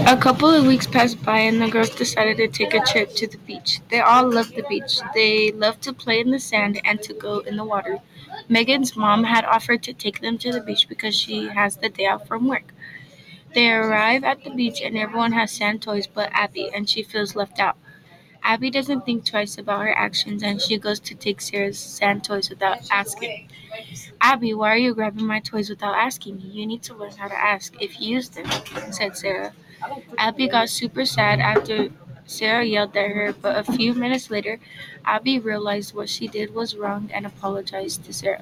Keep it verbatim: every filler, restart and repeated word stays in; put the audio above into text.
A couple of weeks passed by and the girls decided to take a trip to the beach. They all loved the beach. They loved to play in the sand and to go in the water. Megan's mom had offered to take them to the beach because she has the day off from work. They arrive at the beach and everyone has sand toys but Abby, and she feels left out. Abby doesn't think twice about her actions and she goes to take Sarah's sand toys without asking. Abby, why are you grabbing my toys without asking me? You need to learn how to ask if you use them, said Sarah. Abby got super sad after Sarah yelled at her, but a few minutes later, Abby realized what she did was wrong and apologized to Sarah.